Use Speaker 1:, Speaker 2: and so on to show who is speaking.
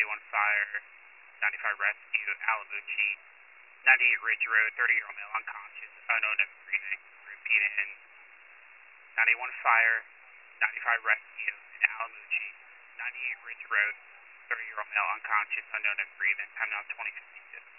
Speaker 1: 91 Fire, 95 Rescue, Alamucci, 98 Ridge Road, 30-year-old male unconscious, unknown and breathing. Repeating, 91 Fire, 95 Rescue, in Alamucci, 98 Ridge Road, 30-year-old male unconscious, unknown and breathing. Time now 20:52.